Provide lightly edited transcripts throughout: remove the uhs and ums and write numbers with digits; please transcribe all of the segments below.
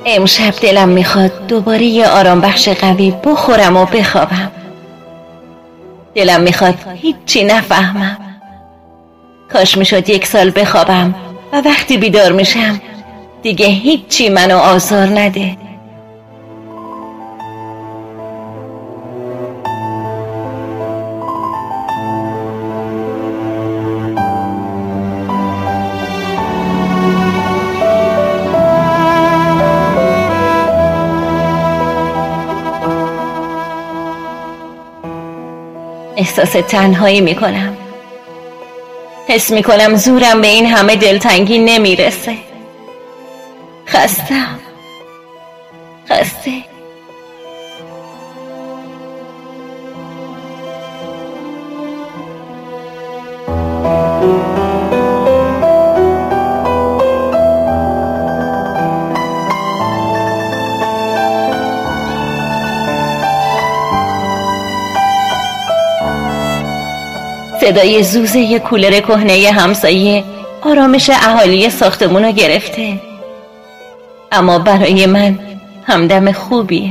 امشب دلم میخواد دوباره یه آرام بخش قوی بخورم و بخوابم. دلم میخواد هیچی نفهمم. کاش میشد 1 سال بخوابم و وقتی بیدار میشم دیگه هیچی منو آزار نده. احساس تنهایی میکنم. حس میکنم زورم به این همه دلتنگی نمیرسه. خسته. صدای زوزه ی کولر کهنه همسایه آرامش اهالی ساختمونو گرفته، اما برای من همدم خوبیه.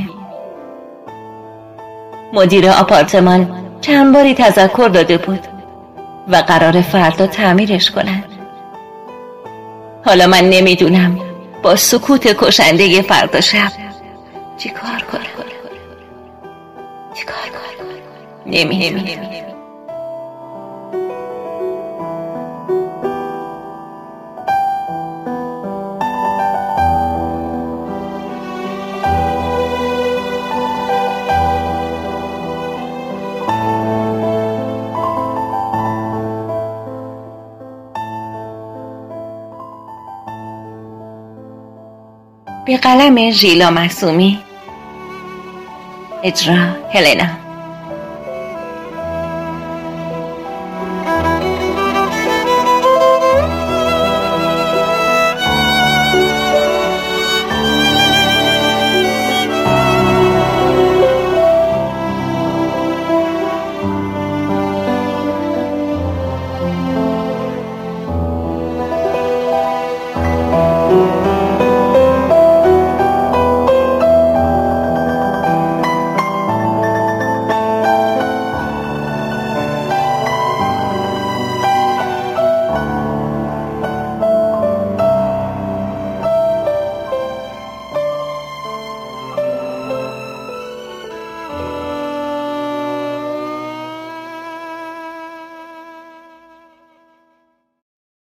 مدیر آپارتمان چند باری تذکر داده بود و قرار فردا تعمیرش کنن. حالا من نمیدونم با سکوت کشنده فردا شب چیکار کنم. نمیدونم. به قلم ژیلا معصومی، اجرا هلنا.